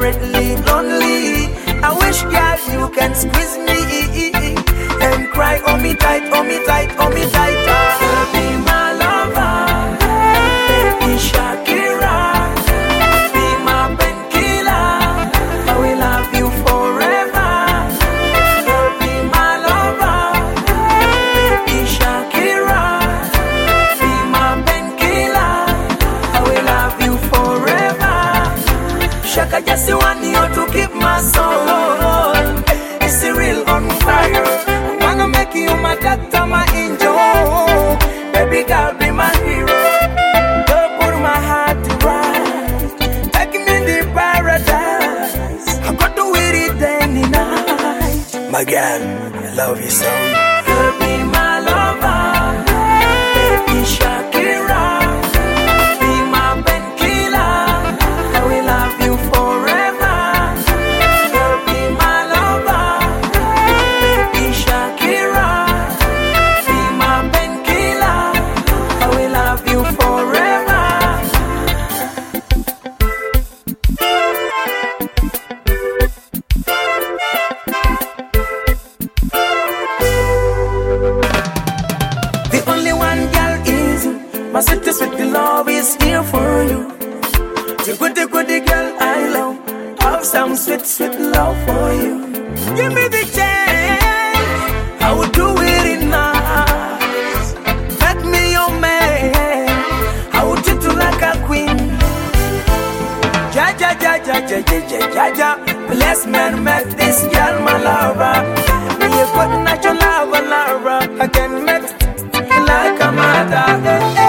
desperately lonely. I wish, girl, you can squeeze me and cry, hold me tight, hold me tight, hold me tight. Girl, be my lover, baby Shakira, be my painkiller. I will love you forever. Girl, be my lover, baby Shakira, be my painkiller. I will love you forever. Shaka just want you to keep my soul. It's real on fire. I wanna make you my doctor, my angel. Baby girl, be my hero. Girl, put my heart to right. Take me to paradise. I got to with it any night. My girl, I love you so. Girl, be my lover, baby Shakira, be my painkiller. I will love you forever. Girl, be my lover, baby Shakira, be my painkiller. I will love you forever. The only one girl is you. My sweet, sweet love is here for you. The goody girl I love. Have some sweet, sweet love for you. Give me the chance, I will do it enough. Make me your man, I will treat you like a queen. Ja, ja, ja, ja, ja, ja, ja, ja, ja. Bless man, make this girl my lover. Me a good natural lover, I can make like a mother.